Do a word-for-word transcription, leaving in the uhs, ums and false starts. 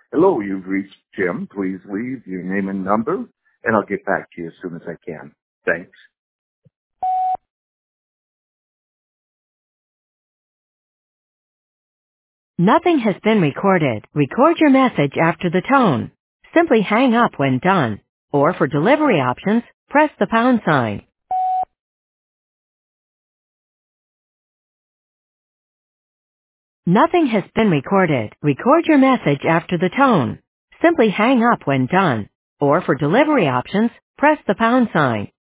Hello, you've reached Jim. Please leave your name and number, and I'll get back to you as soon as I can. Thanks. Nothing has been recorded. Record your message after the tone. Simply hang up when done. Or for delivery options, press the pound sign. Nothing has been recorded. Record your message after the tone. Simply hang up when done. Or for delivery options, press the pound sign.